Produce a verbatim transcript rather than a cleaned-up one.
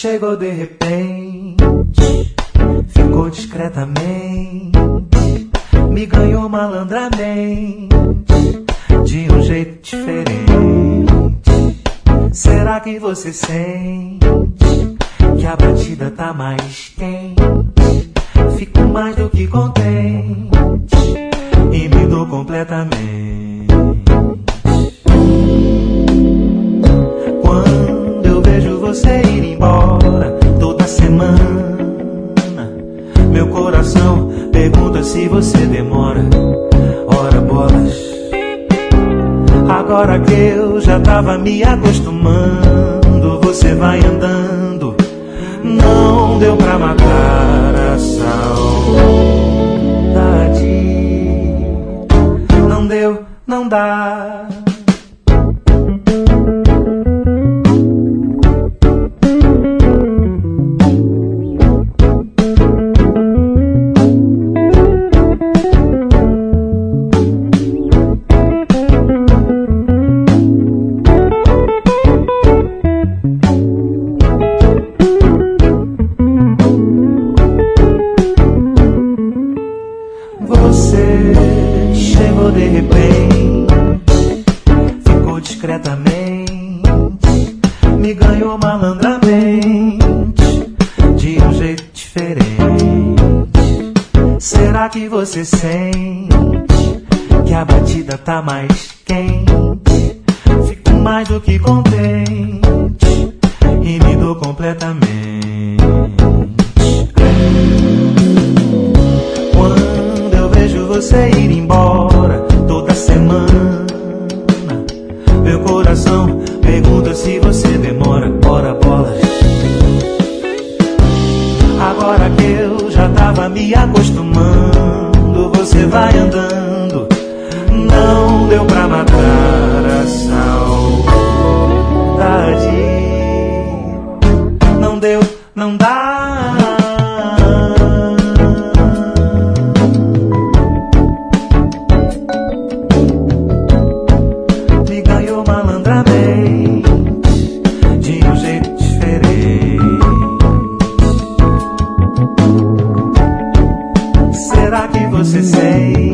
chegou de repente, ficou discretamente, me ganhou malandramente, de um jeito diferente. Será que você sente que a batida tá mais quente? Fico mais do que contente e me dou completamente. Quando eu vejo você ir embora toda semana, meu coração pergunta se você demora. Ora bolas, agora que eu já tava me acostumando, você vai andando, não deu pra matar a saudade. Não deu, não dá. Você chegou de repente, ficou discretamente, me ganhou malandramente, de um jeito diferente. Será que você sente que a batida tá mais quente? Fico mais do que contente e me dou completamente. Você ir embora toda semana, meu coração pergunta se você demora. Ora bolas, agora que eu já tava me acostumando, você vai andando, não deu pra matar a saudade. Não deu, não dá. De um jeito diferente. Será que você sente